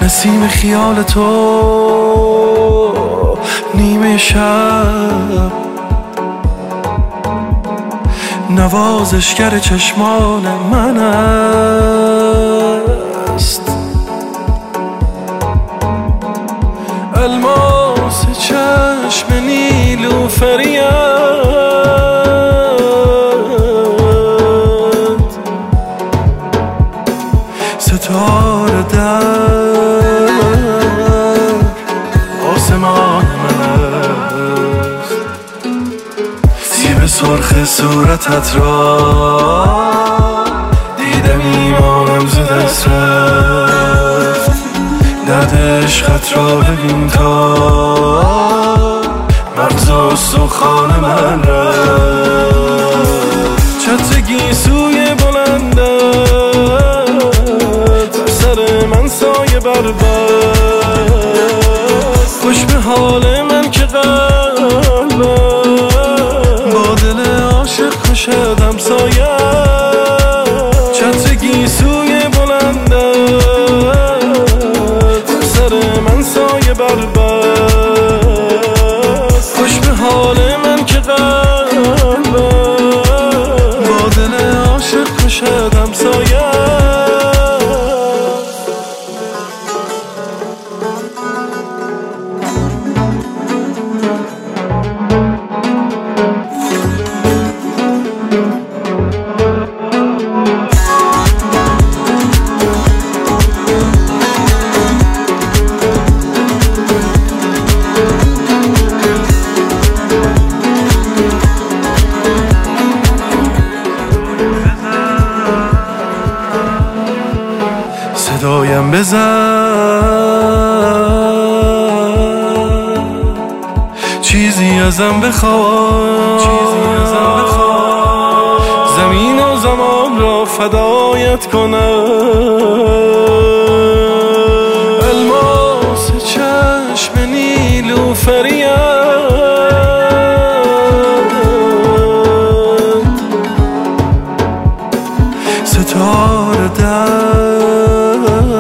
نسیم خیال تو نیمه شب، نوازشگر چشمان من است. الماس چشم نیلوفری‌ات، ستاره در آسمان من است. سیب سرخ صورتت را دیدم ایمانم ز دست رفت. درد عشقت را ببین تا مغز استخوان من رفت. چتر گیسوی بلندت بر سر من سایه بربست. خوش به حال من که قلبم با دل عاشق کشد همسایه. چتر گیسوی بلندت بر سر من سایه بربست. خوش به حال من که قلبم با دل عاشق کشد همسایه. صدایم بزن، چیزی ازم بخواد، زمین و زمان را فدایت کنم. الماس چشم نیلوفری‌ات، ستاره در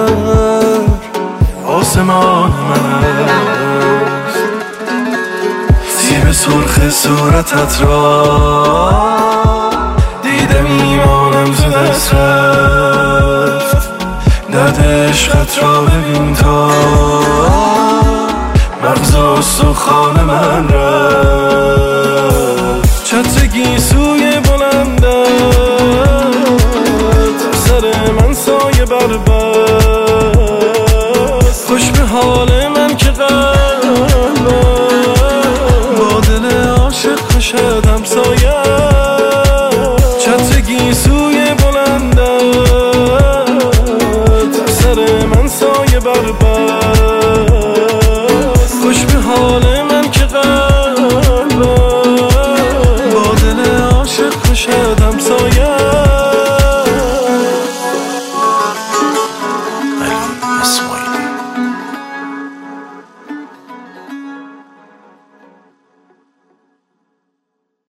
آسمان من است. سیب سرخ صورتت را دیدم ایمانم ز دست رفت. درد عشقت را ببین تا مغز استخوان من رفت. چتر گیسوی بلندت بر سر من سایه بربست. خوش به حال من که قلبم با دل عاشق کشد همسایه. چتر گیسوی بلندت بر سر من سایه بربست. خوش به حال من که قلبم با دل عاشق کشد همسایه.